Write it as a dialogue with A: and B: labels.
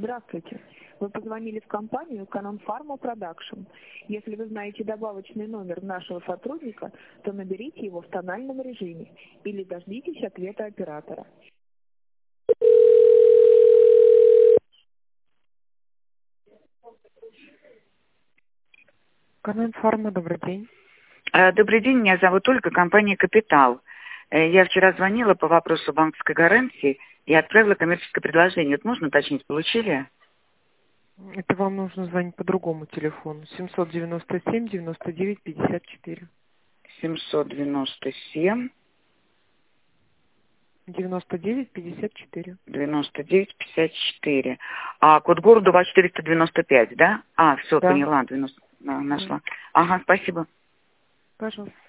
A: Здравствуйте. Вы позвонили в компанию Canon Pharma Production. Если вы знаете добавочный номер нашего сотрудника, то наберите его в тональном режиме или дождитесь ответа оператора.
B: Canon Pharma, добрый день.
C: Добрый день, меня зовут Ольга, компания «Капитал». Я вчера звонила по вопросу банковской гарантии и отправила коммерческое предложение. Это можно уточнить, получили?
B: Это вам нужно звонить по другому телефону. 797-99-54.
C: 797
B: 99-54.
C: 99-54. А код города у вас 495, да? Все,
B: Да.
C: поняла, 90, нашла. Ага, спасибо.
B: Пожалуйста.